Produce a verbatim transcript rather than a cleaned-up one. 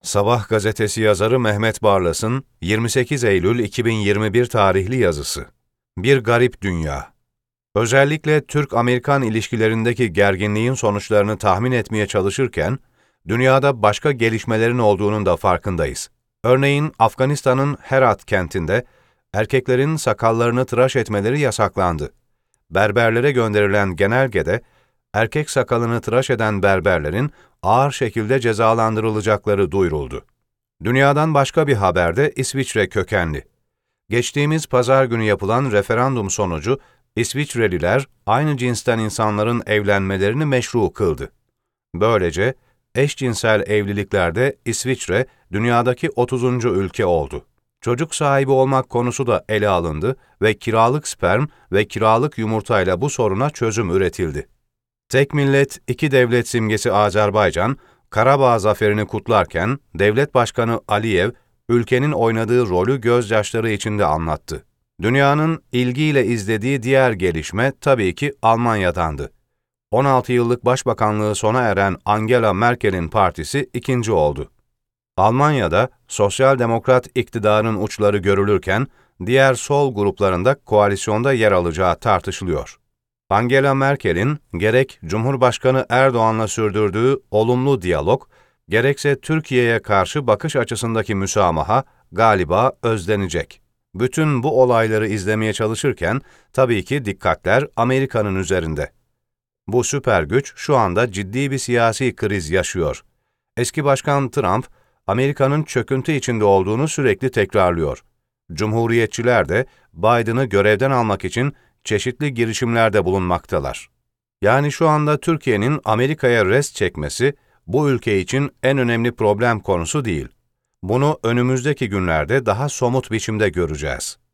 Sabah gazetesi yazarı Mehmet Barlas'ın yirmi sekiz Eylül iki bin yirmi bir tarihli yazısı. Bir garip dünya. Özellikle Türk-Amerikan ilişkilerindeki gerginliğin sonuçlarını tahmin etmeye çalışırken, dünyada başka gelişmelerin olduğunun da farkındayız. Örneğin Afganistan'ın Herat kentinde erkeklerin sakallarını tıraş etmeleri yasaklandı. Berberlere gönderilen genelgede, erkek sakalını tıraş eden berberlerin ağır şekilde cezalandırılacakları duyuruldu. Dünyadan başka bir haber de İsviçre kökenli. Geçtiğimiz pazar günü yapılan referandum sonucu, İsviçreliler aynı cinsten insanların evlenmelerini meşru kıldı. Böylece eşcinsel evliliklerde İsviçre dünyadaki otuzuncu ülke oldu. Çocuk sahibi olmak konusu da ele alındı ve kiralık sperm ve kiralık yumurtayla bu soruna çözüm üretildi. Tek millet, iki devlet simgesi Azerbaycan, Karabağ zaferini kutlarken devlet başkanı Aliyev, ülkenin oynadığı rolü gözyaşları içinde anlattı. Dünyanın ilgiyle izlediği diğer gelişme tabii ki Almanya'dandı. on altı yıllık başbakanlığı sona eren Angela Merkel'in partisi ikinci oldu. Almanya'da sosyal demokrat iktidarın uçları görülürken, diğer sol gruplarında koalisyonda yer alacağı tartışılıyor. Angela Merkel'in gerek Cumhurbaşkanı Erdoğan'la sürdürdüğü olumlu diyalog, gerekse Türkiye'ye karşı bakış açısındaki müsamaha galiba özlenecek. Bütün bu olayları izlemeye çalışırken tabii ki dikkatler Amerika'nın üzerinde. Bu süper güç şu anda ciddi bir siyasi kriz yaşıyor. Eski Başkan Trump, Amerika'nın çöküntü içinde olduğunu sürekli tekrarlıyor. Cumhuriyetçiler de Biden'ı görevden almak için çeşitli girişimlerde bulunmaktalar. Yani şu anda Türkiye'nin Amerika'ya rest çekmesi, bu ülke için en önemli problem konusu değil. Bunu önümüzdeki günlerde daha somut biçimde göreceğiz.